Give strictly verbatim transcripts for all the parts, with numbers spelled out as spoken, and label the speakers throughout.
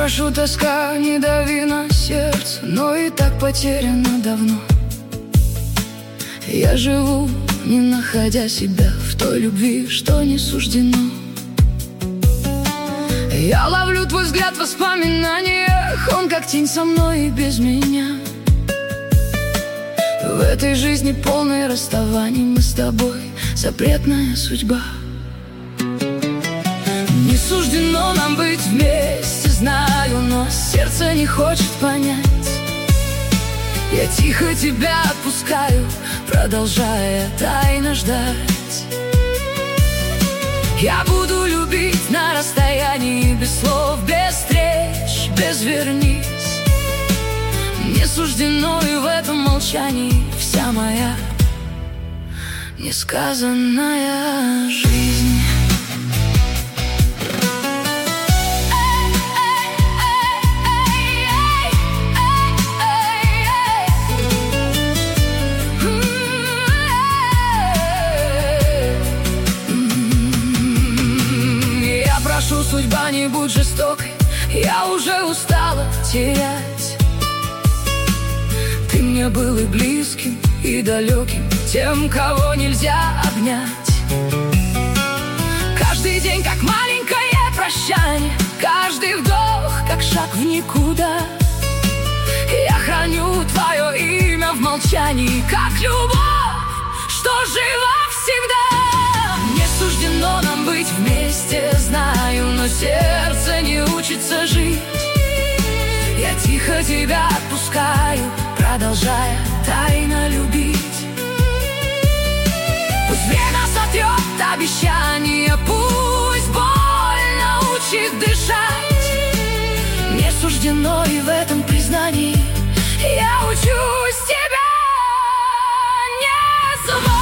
Speaker 1: прошу, тоска, не дави на сердце, но и так потеряно давно. Я живу, не находя себя в той любви, что не суждено. Я ловлю твой взгляд в воспоминаниях, он как тень со мной и без меня. В этой жизни полной расставаний мы с тобой запретная судьба. Не суждено нам быть вместе, знаю, но сердце не хочет понять. Я тихо тебя отпускаю, продолжая тайно ждать. Я буду любить на расстоянии, без слов, без встреч, без вернись. Не суждено, и в этом молчании вся моя несказанная жизнь. Я прошу, судьба, не будь жестокой, я уже устала терять. Ты мне был и близким, и далеким, тем, кого нельзя обнять. Каждый день как маленькое прощание, каждый вдох как шаг в никуда. Я храню твое имя в молчании, как любовь, что жива всегда. Не суждено нам быть вместе, знаю, но сердце не учится жить. Я тихо тебя отпускаю, продолжая тайно любить. Пусть время сотрет обещания, пусть боль научит дышать. Не суждено, и в этом признании я учусь тебя не забывать.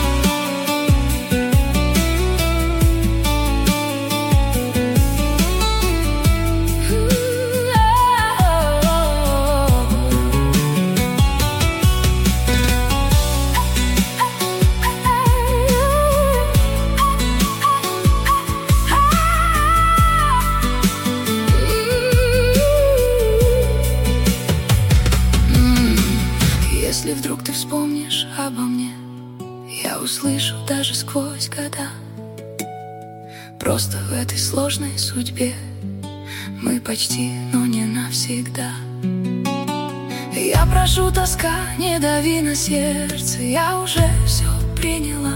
Speaker 1: Если вдруг ты вспомнишь обо мне, я услышу даже сквозь года. Просто в этой сложной судьбе мы почти, но не навсегда. Я прошу, тоска, не дави на сердце, я уже все приняла.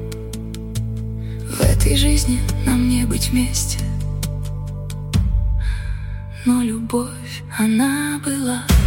Speaker 1: В этой жизни нам не быть вместе, но любовь, она была.